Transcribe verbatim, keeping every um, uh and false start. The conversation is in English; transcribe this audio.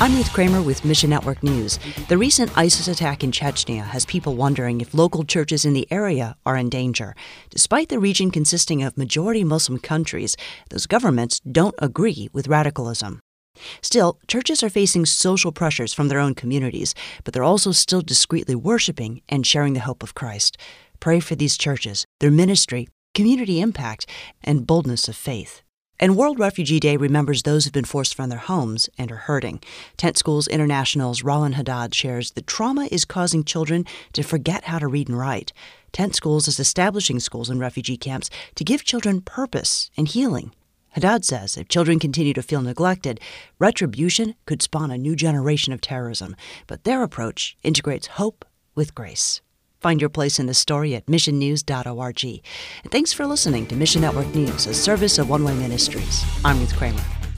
I'm Ruth Kramer with Mission Network News. The recent ISIS attack in Chechnya has people wondering if local churches in the area are in danger. Despite the region consisting of majority Muslim countries, those governments don't agree with radicalism. Still, churches are facing social pressures from their own communities, but they're also still discreetly worshiping and sharing the hope of Christ. Pray for these churches, their ministry, community impact, and boldness of faith. And World Refugee Day remembers those who've been forced from their homes and are hurting. Tent Schools International's Roland Haddad shares that trauma is causing children to forget how to read and write. Tent Schools is establishing schools in refugee camps to give children purpose and healing. Haddad says if children continue to feel neglected, retribution could spawn a new generation of terrorism. But their approach integrates hope with grace. Find your place in the story at mission news dot org. And thanks for listening to Mission Network News, a service of One Way Ministries. I'm Ruth Kramer.